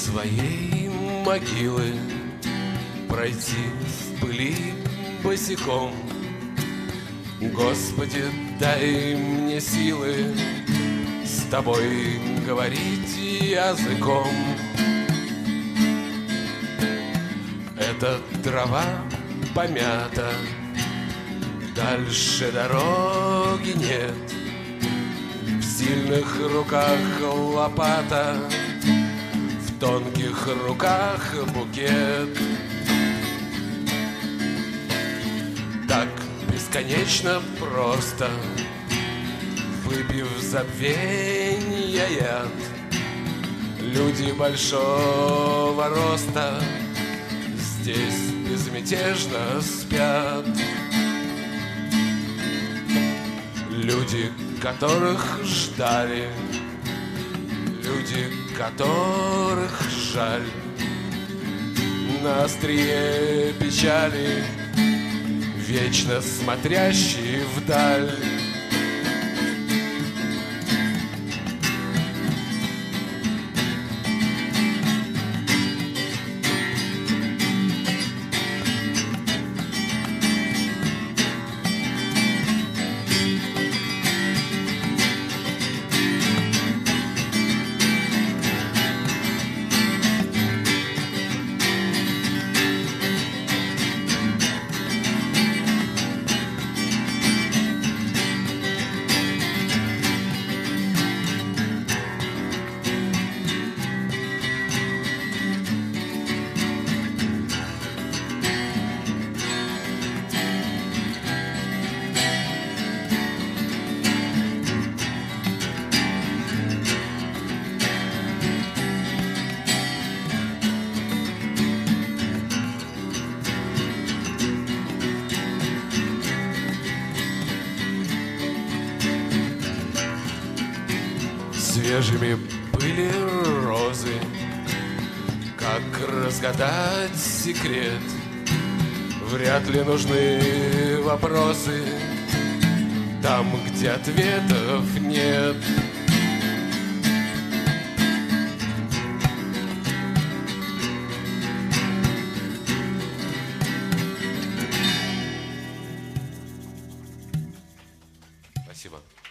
своей могилы пройти в пыли босиком. Господи, дай мне силы с тобой говорить языком. Эта трава помята, дальше дороги нет. В сильных руках лопата, в тонких руках букет. Так бесконечно просто, выпив забвенья яд, люди большого роста здесь безмятежно спят. Люди, которых ждали, люди, которых жаль, на острие печали, вечно смотрящие вдаль. Свежими были розы, как разгадать секрет? Вряд ли нужны вопросы там, где ответов нет. Спасибо.